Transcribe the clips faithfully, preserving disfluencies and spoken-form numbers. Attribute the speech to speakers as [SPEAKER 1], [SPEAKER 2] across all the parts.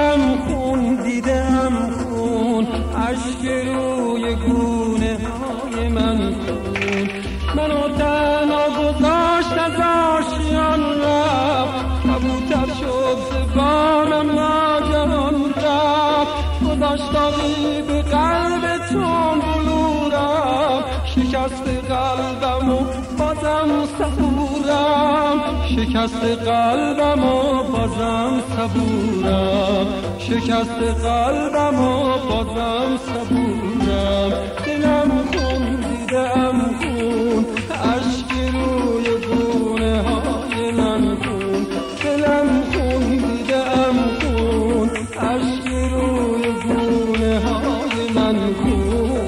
[SPEAKER 1] دلم خون دیدم خون، اشک روی گونه های من خون. منو تنها گذاشت از آشیان رفت، کبوتر شد زبانم ناگهان رفت. گذاشت آبی به قلب چون بلورم، شکست قلبم و بازم صبورم. شکست قلبم و بازم صبورم. شکست قلبم و بازم صبورم. دلم خون دیدم خون، اشک روی گونه های من خون. دلم خون دیدم خون، اشک روی گونه های من خون.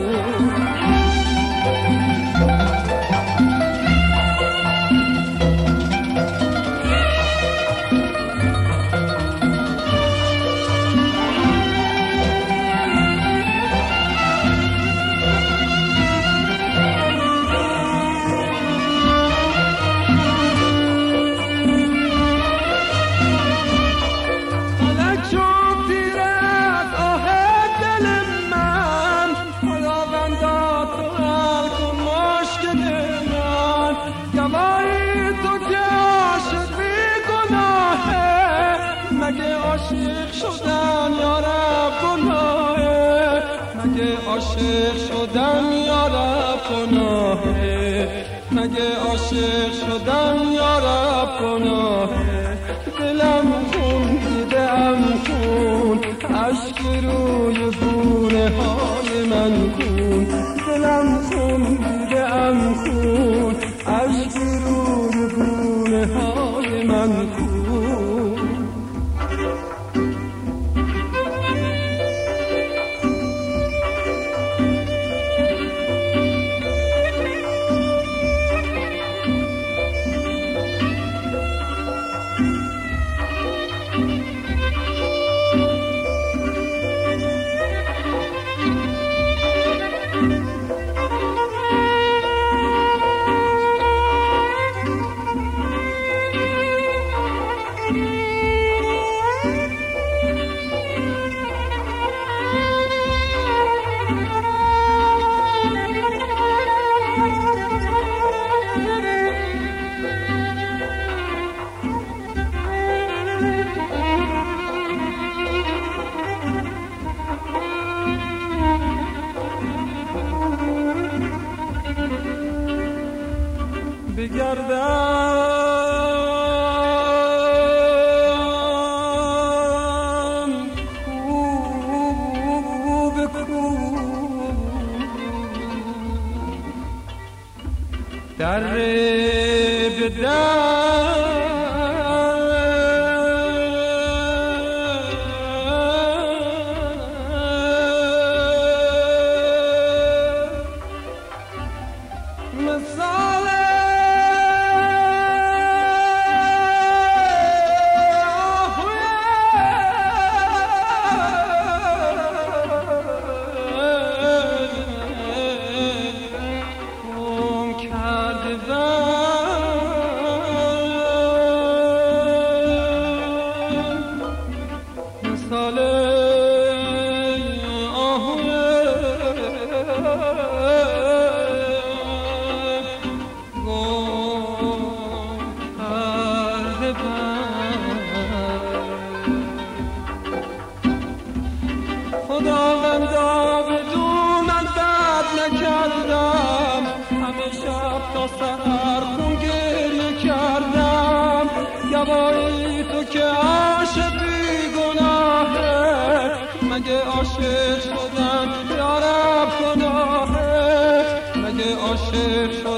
[SPEAKER 1] مگه عاشق شدن یارب گناهه؟ مگه عاشق شدن یارب گناهه؟ مگه عاشق شدن یارب گناهه؟ دلم خون دیدم خون، اشک روی گونه های من خون. دلم خون دیدم خون، اشک روی گونه های من خون. بگردم کو به کو، در به در، مثال خداوندا بدون من بد نکردم، همه شب تا سحر خون گریه کردم. گواهی تو که عاشق بی گناهه، مگه عاشق شدن یارب گناهه؟ مگه عاشق